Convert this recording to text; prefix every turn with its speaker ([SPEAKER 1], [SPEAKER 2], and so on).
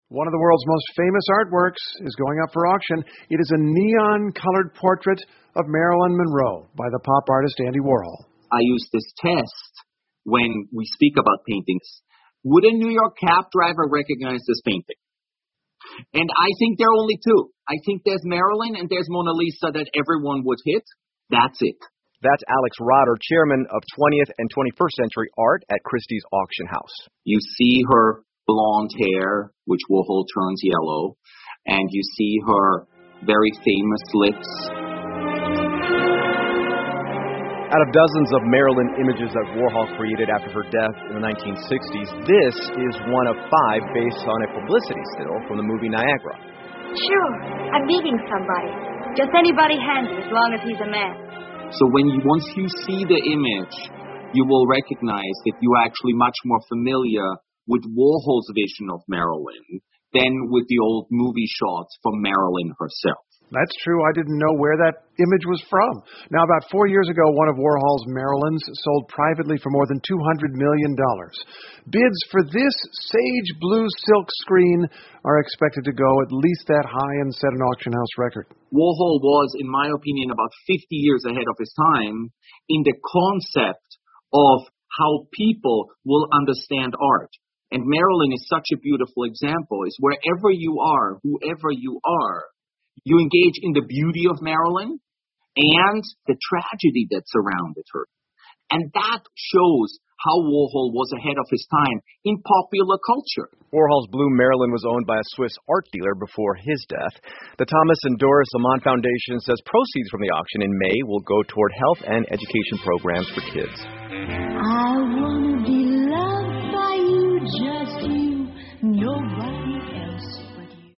[SPEAKER 1] One of the world's most famous artworks is going up for auction. It is a neon-colored portrait of Marilyn Monroe by the pop artist Andy Warhol.
[SPEAKER 2] I use this test when we speak about paintings. Would a New York cab driver recognize this painting? And I think there are only two. I think there's Marilyn and there's Mona Lisa that everyone would hit. That's it.
[SPEAKER 3] That's Alex Rotter, chairman of 20th and 21st Century Art at Christie's Auction House.
[SPEAKER 2] You see her blonde hair, which Warhol turns yellow, and you see her very famous lips.
[SPEAKER 3] Out of dozens of Marilyn images that Warhol created after her death in the 1960s, this is one of 5 based on a publicity still from the movie Niagara.
[SPEAKER 4] Sure, I'm meeting somebody. Just anybody handy, as long as he's a man.
[SPEAKER 2] So once you see the image, you will recognize that you're actually much more familiar with Warhol's vision of Marilyn than with the old movie shots from Marilyn herself.
[SPEAKER 1] That's true. I didn't know where that image was from. Now, about 4 years ago, one of Warhol's Marilyns sold privately for more than $200 million. Bids for this sage blue silk screen are expected to go at least that high and set an auction house record.
[SPEAKER 2] Warhol was, in my opinion, about 50 years ahead of his time in the concept of how people will understand art. And Marilyn is such a beautiful example. Is wherever you are, whoever you are, you engage in the beauty of Marilyn and the tragedy that surrounded her. And that shows how Warhol was ahead of his time in popular culture.
[SPEAKER 3] Warhol's Blue Marilyn was owned by a Swiss art dealer before his death. The Thomas and Doris Lamont Foundation says proceeds from the auction in May will go toward health and education programs for kids.
[SPEAKER 5] I want to be loved by you,